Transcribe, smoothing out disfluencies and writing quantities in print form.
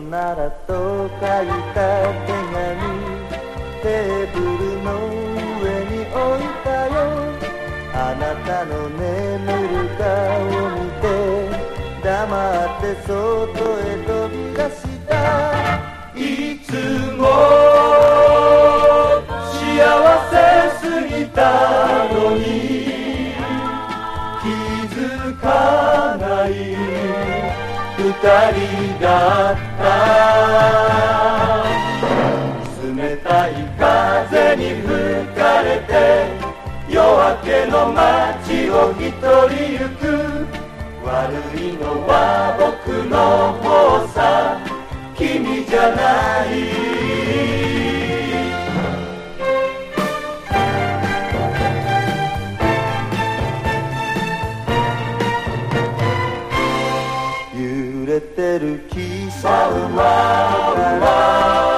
ならと書いた手紙テーブルの上に置いたよ。あなたの眠る顔を見て黙って外へ飛び出した。いつも幸せすぎたのに気づかない二人だった。冷たい風に吹かれて夜明けの街を一人行く。悪いのは僕の方さ、君じゃない。揺れてる汽車は